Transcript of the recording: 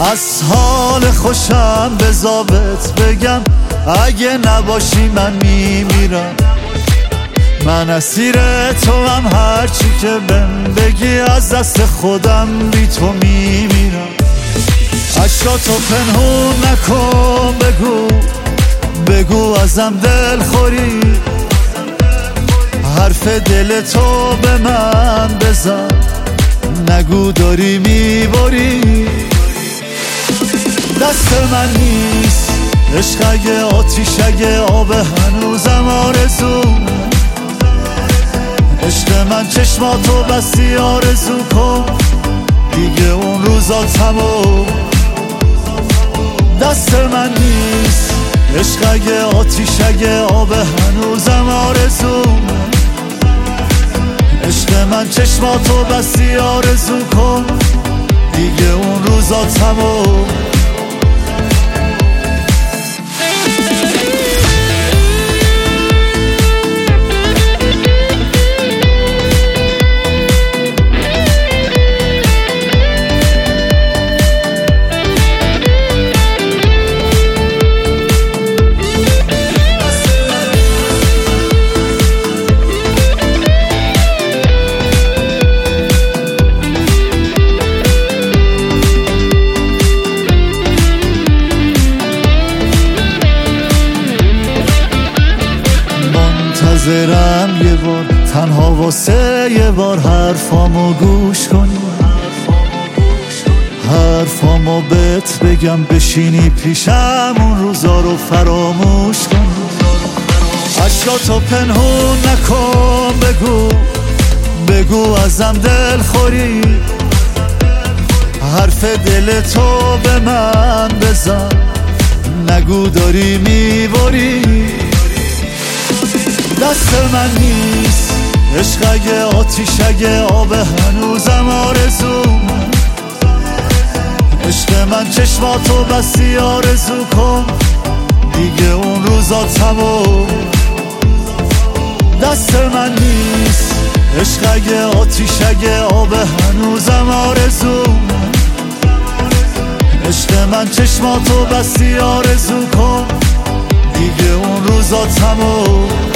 از حال خوشم به ضابط بگم اگه نباشی من میمیرم. من اسیر تو هم، هرچی که بهم بگی از دست خودم بی تو میمیرم. عشقاتو پنهون نکن، بگو ازم دل خوری، حرف دل تو به من بزن، نگو داری میبری. دست من نیست عشق اگه آتیش، اگه آب هنوزم آرزو. عشق من چشماتو بسی آرزو کن، دیگه اون روزا تموم. دست من نیست عشق اگه آتیش، اگه آب هنوزم آرزو. عشق من چشماتو بسی آرزو کن، دیگه اون روزا تموم. منتظرم یه بار تنها واسه یه بار حرفامو گوش کنی، حرفامو بهت بگم بشینی پیشم اون روزا رو فراموش کنی. عشقاتو پنهون نکن، بگو ازم دل خوری، حرف دل تو به من بزن، نگو داری میبری. دست من نیست عشق اگه آتیش، اگه آب هنوزم آرزو. عشق من چشماتو بسی آرزو کن، دیگه اون روزا تموم. دست من نیست عشق اگه آتیش، اگه آب هنوزم آرزو. عشق من چشماتو بسی آرزو کن، دیگه اون روزا تموم.